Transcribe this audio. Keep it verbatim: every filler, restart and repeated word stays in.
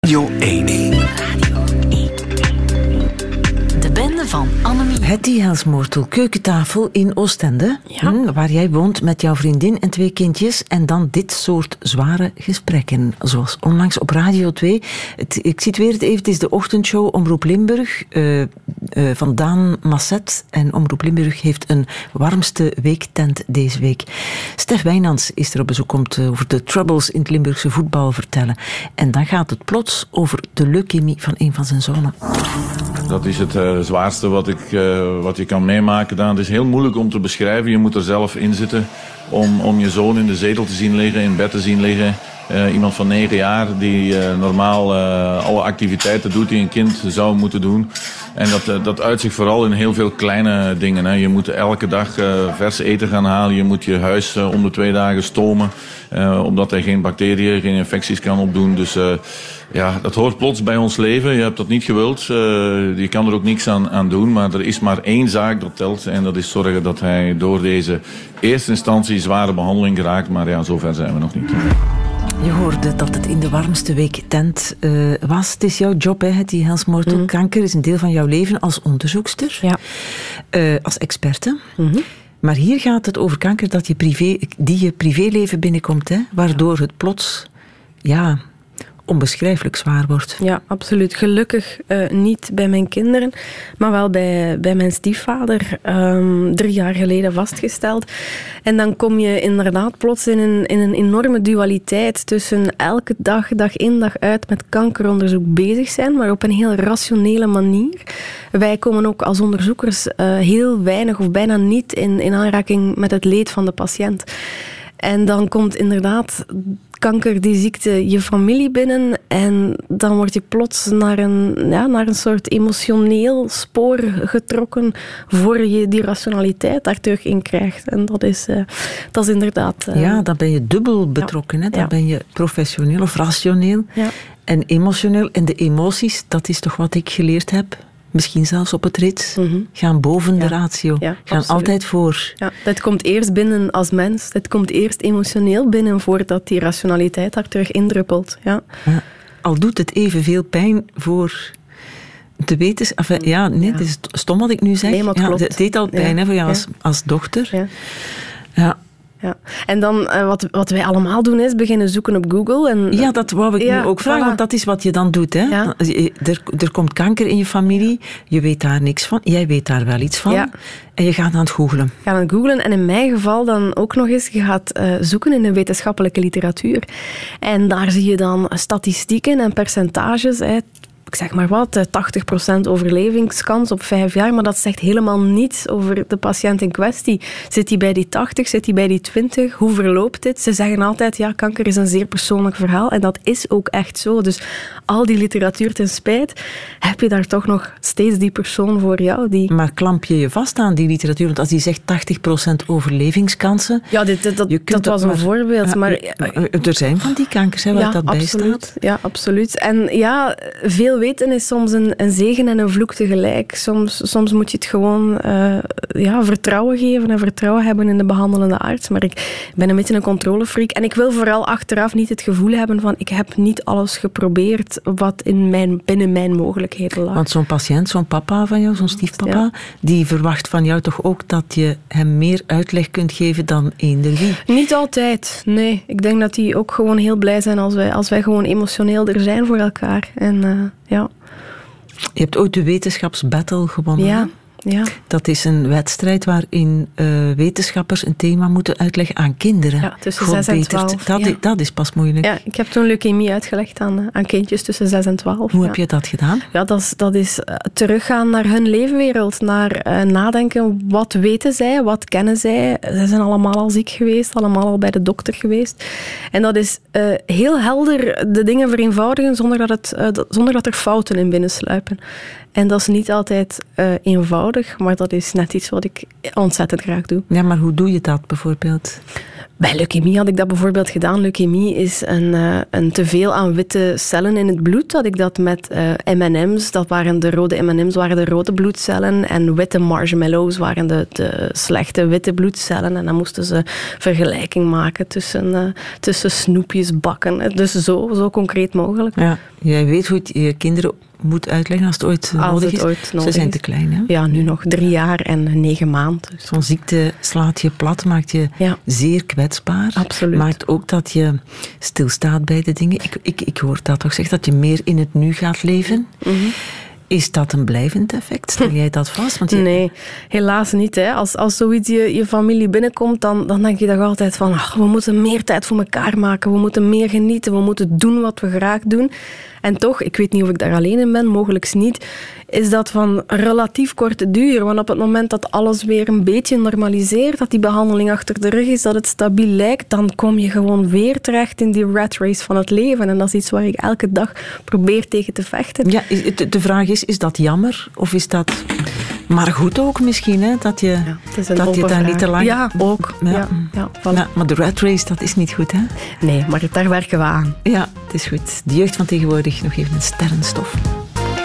Radio één. De bende van Annemie. Hetty Helsmoortel, keukentafel in Oostende, Ja. hm, waar jij woont met jouw vriendin en twee kindjes. En dan dit soort zware gesprekken, zoals onlangs op Radio twee. Het, ik situeer het even, het is de ochtendshow Omroep Limburg uh, uh, van Daan Masset. En Omroep Limburg heeft een warmste weektent deze week. Stef Wijnands is er op bezoek, komt uh, over de troubles in het Limburgse voetbal vertellen. En dan gaat het plots over de leukemie van een van zijn zonen. Dat is het uh, zwaarste wat, ik, uh, wat je kan meemaken. Dan. Het is heel moeilijk om te beschrijven. Je moet er zelf in zitten om, om je zoon in de zetel te zien liggen, in bed te zien liggen. Uh, iemand van negen jaar die uh, normaal uh, alle activiteiten doet die een kind zou moeten doen. En dat, uh, dat uit zich vooral in heel veel kleine dingen. Hè. Je moet elke dag uh, vers eten gaan halen. Je moet je huis uh, om de twee dagen stomen. Uh, omdat hij geen bacteriën, geen infecties kan opdoen. Dus uh, ja, dat hoort plots bij ons leven. Je hebt dat niet gewild. Uh, je kan er ook niks aan, aan doen. Maar er is maar één zaak dat telt. En dat is zorgen dat hij door deze eerste instantie zware behandeling geraakt. Maar ja, zover zijn we nog niet. Je hoorde dat het in de warmste week tent uh, was. Het is jouw job, hè, Hetty Helsmoortel. Mm-hmm. Kanker is een deel van jouw leven als onderzoekster. Ja. Uh, als experte. Mm-hmm. Maar hier gaat het over kanker dat je privé, die je privéleven binnenkomt, hè, waardoor het plots ja, onbeschrijfelijk zwaar wordt. Ja, absoluut. Gelukkig uh, niet bij mijn kinderen, maar wel bij, bij mijn stiefvader. Um, drie jaar geleden vastgesteld. En dan kom je inderdaad plots in een, in een enorme dualiteit tussen elke dag, dag in, dag uit met kankeronderzoek bezig zijn, maar op een heel rationele manier. Wij komen ook als onderzoekers uh, heel weinig of bijna niet in, in aanraking met het leed van de patiënt. En dan komt inderdaad kanker, die ziekte, je familie binnen. En dan word je plots naar een, ja, naar een soort emotioneel spoor getrokken voor je die rationaliteit daar terug in krijgt. En dat is, uh, dat is inderdaad... Uh, ja, dan ben je dubbel betrokken. Ja. Hè? Dan ja. ben je professioneel of rationeel ja. en emotioneel. En de emoties, dat is toch wat ik geleerd heb... Misschien zelfs op het rits, mm-hmm. gaan boven ja. de ratio. Ja, gaan absoluut. Altijd voor. Ja, dat komt eerst binnen als mens. Dat komt eerst emotioneel binnen voordat die rationaliteit daar terug indruppelt. Ja. Ja. Al doet het evenveel pijn voor de wetenschap. Ja, nee, ja. het is stom wat ik nu zeg. Nee, maar het, ja, klopt. het deed al pijn ja. hè, voor jou als, als dochter. Ja. ja. Ja. En dan, uh, wat, wat wij allemaal doen, is beginnen zoeken op Google. En, ja, dat wou ik ja, nu ook vragen, voilà. want dat is wat je dan doet. Hè? Ja. Er, er komt kanker in je familie, je weet daar niks van, jij weet daar wel iets van. Ja. En je gaat aan het googlen. Je gaat aan het googlen en in mijn geval dan ook nog eens, je gaat uh, zoeken in de wetenschappelijke literatuur. En daar zie je dan statistieken en percentages, hè. Ik zeg maar wat, tachtig procent overlevingskans op vijf jaar, maar dat zegt helemaal niets over de patiënt in kwestie. Zit hij bij die tachtig, zit hij bij die twintig? Hoe verloopt dit? Ze zeggen altijd, ja, kanker is een zeer persoonlijk verhaal en dat is ook echt zo. Dus al die literatuur ten spijt, heb je daar toch nog steeds die persoon voor jou. Die... Maar klamp je je vast aan die literatuur? Want als die zegt tachtig procent overlevingskansen... Ja, dit, dat, dat, dat was een maar, voorbeeld. Maar, er zijn van die kankers, hè, waar ja, dat bij absoluut. staat. Ja, absoluut. En ja, veel weten is soms een, een zegen en een vloek tegelijk. Soms, soms moet je het gewoon uh, ja, vertrouwen geven en vertrouwen hebben in de behandelende arts. Maar ik ben een beetje een controlefreak. En ik wil vooral achteraf niet het gevoel hebben van ik heb niet alles geprobeerd wat in mijn, binnen mijn mogelijkheden lag. Want zo'n patiënt, zo'n papa van jou, zo'n stiefpapa, ja. die verwacht van jou toch ook dat je hem meer uitleg kunt geven dan eender wie? Niet altijd, nee. Ik denk dat die ook gewoon heel blij zijn als wij, als wij gewoon emotioneel er zijn voor elkaar. En uh, ja... Je hebt ooit de wetenschapsbattle gewonnen. Ja, ja. Dat is een wedstrijd waarin uh, wetenschappers een thema moeten uitleggen aan kinderen. Ja, tussen zes en twaalf. Dat, ja. is, dat is pas moeilijk. Ja, ik heb toen leukemie uitgelegd aan, aan kindjes tussen zes en twaalf. Hoe ja. heb je dat gedaan? Ja, dat is, dat is uh, teruggaan naar hun leefwereld. Naar uh, nadenken, wat weten zij, wat kennen zij. Zij zijn allemaal al ziek geweest, allemaal al bij de dokter geweest. En dat is uh, heel helder de dingen vereenvoudigen zonder dat, het, uh, zonder dat er fouten in binnensluipen. En dat is niet altijd uh, eenvoudig, maar dat is net iets wat ik ontzettend graag doe. Ja, maar hoe doe je dat bijvoorbeeld? Bij leukemie had ik dat bijvoorbeeld gedaan. Leukemie is een, uh, een teveel aan witte cellen in het bloed. Dat ik dat met uh, M en M's, dat waren de rode M en M's, waren de rode bloedcellen. En witte marshmallows waren de, de slechte witte bloedcellen. En dan moesten ze vergelijking maken tussen, uh, tussen snoepjes bakken. Dus zo, zo concreet mogelijk. Ja, jij weet hoe je je kinderen moet uitleggen als het ooit als nodig het is. Ooit nodig Ze zijn is. te klein, hè? Ja, nu nog drie jaar en negen maanden. Dus. Zo'n ziekte slaat je plat, maakt je ja. zeer kwetsbaar. Absoluut. Maakt ook dat je stilstaat bij de dingen. Ik, ik, ik hoor dat toch zeggen, dat je meer in het nu gaat leven. Mm-hmm. Is dat een blijvend effect? Stel jij dat vast? Want je... Nee, helaas niet. Hè. Als, als zoiets je, je familie binnenkomt, dan, dan denk je toch altijd van ach, we moeten meer tijd voor elkaar maken, we moeten meer genieten, we moeten doen wat we graag doen. En toch, ik weet niet of ik daar alleen in ben, mogelijk niet, is dat van relatief korte duur. Want op het moment dat alles weer een beetje normaliseert, dat die behandeling achter de rug is, dat het stabiel lijkt, dan kom je gewoon weer terecht in die rat race van het leven. En dat is iets waar ik elke dag probeer tegen te vechten. Ja, de vraag is, is dat jammer? Of is dat maar goed ook misschien, hè? Dat je, ja, dat je daar niet te lang... Ja, ook. Ja. Ja, ja, voilà. Ja, maar de rat race, dat is niet goed, hè? Nee, maar daar werken we aan. Ja, het is goed. De jeugd van tegenwoordig, nog even een sterrenstof.